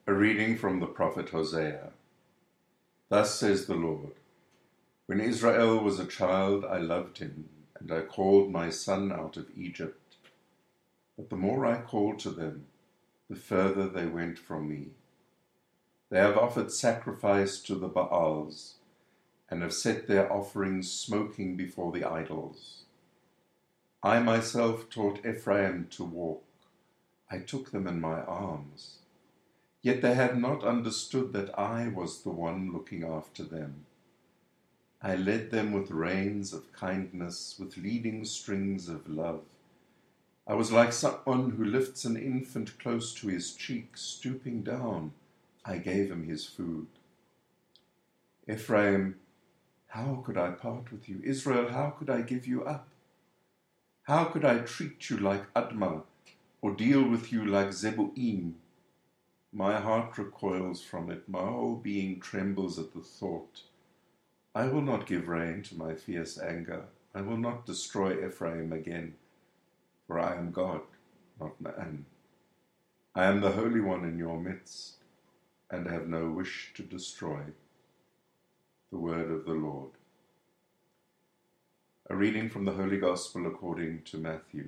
A reading from the prophet Hosea. Thus says the Lord, when Israel was a child, I loved him, and I called my son out of Egypt. But the more I called to them, the further they went from me. They have offered sacrifice to the Baals, and have set their offerings smoking before the idols. I myself taught Ephraim to walk. I took them in my arms. Yet they had not understood that I was the one looking after them. I led them with reins of kindness, with leading strings of love. I was like someone who lifts an infant close to his cheek, stooping down. I gave him his food. Ephraim, how could I part with you? Israel, how could I give you up? How could I treat you like Admah, or deal with you like Zeboim? My heart recoils from it, my whole being trembles at the thought. I will not give rein to my fierce anger. I will not destroy Ephraim again, for I am God, not man. I am the Holy One in your midst, and have no wish to destroy. The word of the Lord. A reading from the Holy Gospel according to Matthew.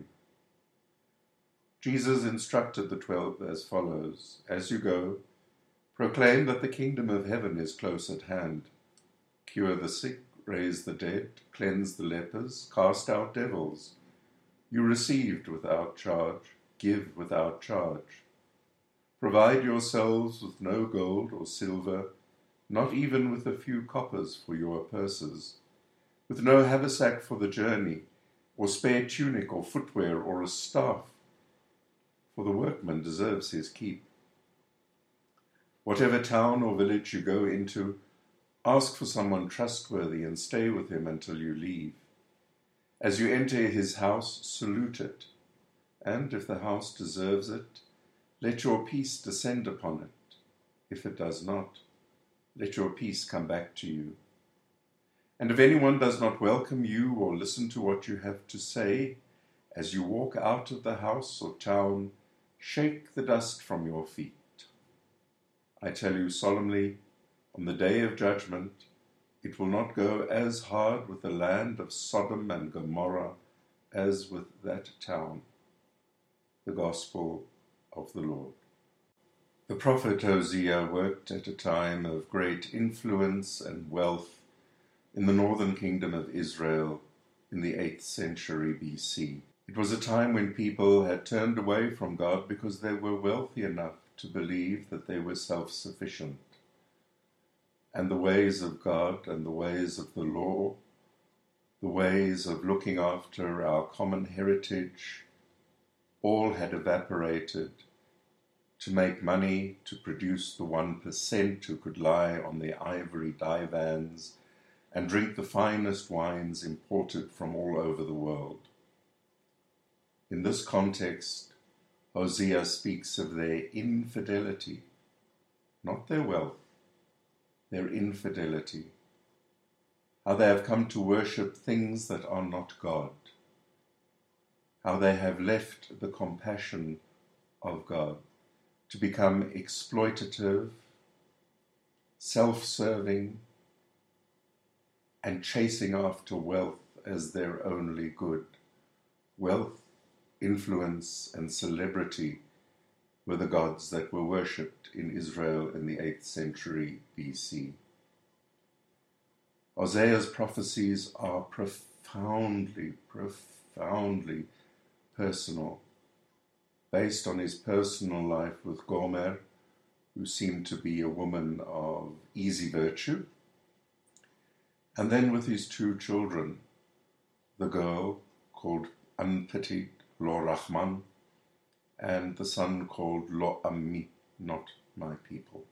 Jesus instructed the 12 as follows, As you go, proclaim that the kingdom of heaven is close at hand. Cure the sick, raise the dead, cleanse the lepers, cast out devils. You received without charge, give without charge. Provide yourselves with no gold or silver, not even with a few coppers for your purses, with no haversack for the journey, or spare tunic or footwear or a staff, for the workman deserves his keep. Whatever town or village you go into, ask for someone trustworthy and stay with him until you leave. As you enter his house, salute it, and if the house deserves it, let your peace descend upon it. If it does not, let your peace come back to you. And if anyone does not welcome you or listen to what you have to say, as you walk out of the house or town, shake the dust from your feet. I tell you solemnly, on the day of judgment, it will not go as hard with the land of Sodom and Gomorrah as with that town. The Gospel of the Lord. The prophet Hosea worked at a time of great influence and wealth in the northern kingdom of Israel in the 8th century BC. It was a time when people had turned away from God because they were wealthy enough to believe that they were self-sufficient. And the ways of God and the ways of the law, the ways of looking after our common heritage, all had evaporated to make money, to produce the 1% who could lie on their ivory divans and drink the finest wines imported from all over the world. In this context, Hosea speaks of their infidelity, not their wealth, their infidelity, how they have come to worship things that are not God, how they have left the compassion of God to become exploitative, self-serving, and chasing after wealth as their only good. Wealth, influence, and celebrity were the gods that were worshipped in Israel in the 8th century BC. Hosea's prophecies are profoundly personal, based on his personal life with Gomer, who seemed to be a woman of easy virtue, and then with his 2 children, the girl called Unpitied, Lo Rahman, and the son called Lo Ammi, not my people.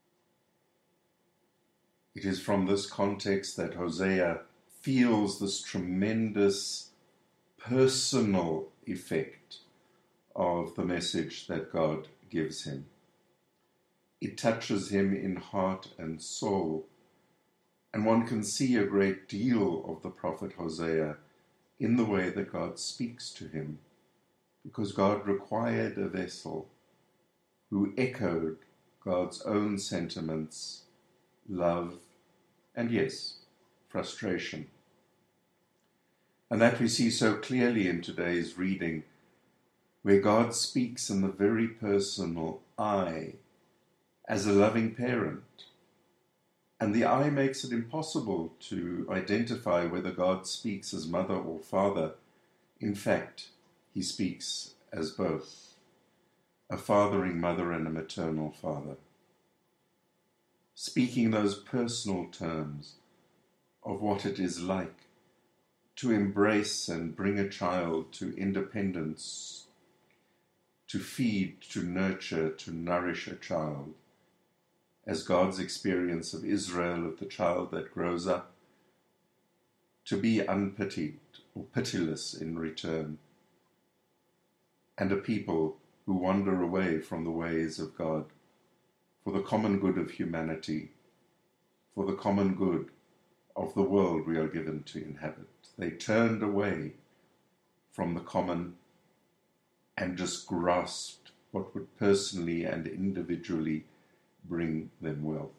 It is from this context that Hosea feels this tremendous personal effect of the message that God gives him. It touches him in heart and soul, and one can see a great deal of the prophet Hosea in the way that God speaks to him, because God required a vessel who echoed God's own sentiments, love, and yes, frustration. And that we see so clearly in today's reading, where God speaks in the very personal I as a loving parent. And the I makes it impossible to identify whether God speaks as mother or father. In fact, he speaks as both, a fathering mother and a maternal father. Speaking those personal terms of what it is like to embrace and bring a child to independence, to feed, to nurture, to nourish a child, as God's experience of Israel, of the child that grows up, to be unpitied or pitiless in return, and a people who wander away from the ways of God for the common good of humanity, for the common good of the world we are given to inhabit. They turned away from the common and just grasped what would personally and individually bring them wealth.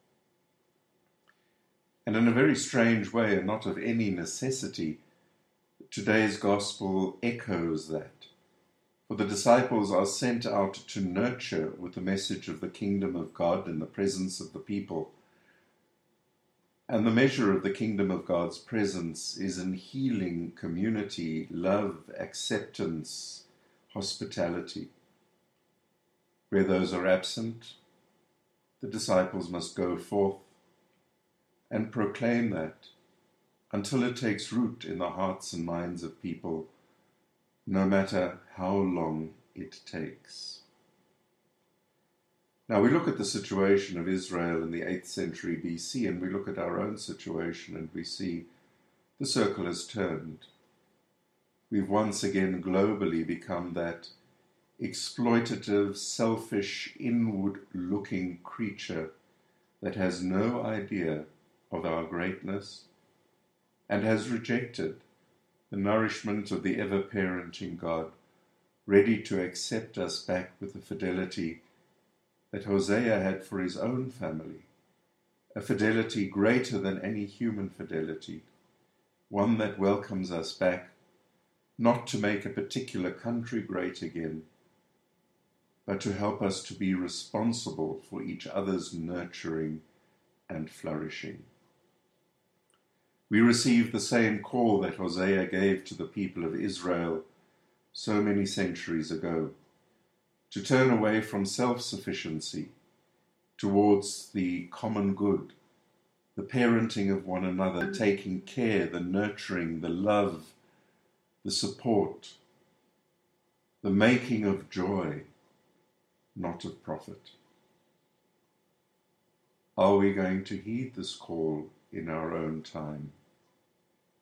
And in a very strange way, and not of any necessity, today's gospel echoes that. For the disciples are sent out to nurture with the message of the kingdom of God in the presence of the people. And the measure of the kingdom of God's presence is in healing, community, love, acceptance, hospitality. Where those are absent, the disciples must go forth and proclaim that until it takes root in the hearts and minds of people, no matter how long it takes. Now we look at the situation of Israel in the 8th century BC, and we look at our own situation and we see the circle has turned. We've once again globally become that exploitative, selfish, inward-looking creature that has no idea of our greatness and has rejected the nourishment of the ever-parenting God, ready to accept us back with the fidelity that Hosea had for his own family, a fidelity greater than any human fidelity, one that welcomes us back, not to make a particular country great again, but to help us to be responsible for each other's nurturing and flourishing. We receive the same call that Hosea gave to the people of Israel so many centuries ago, to turn away from self-sufficiency towards the common good, the parenting of one another, taking care, the nurturing, the love, the support, the making of joy, not of profit. Are we going to heed this call in our own time?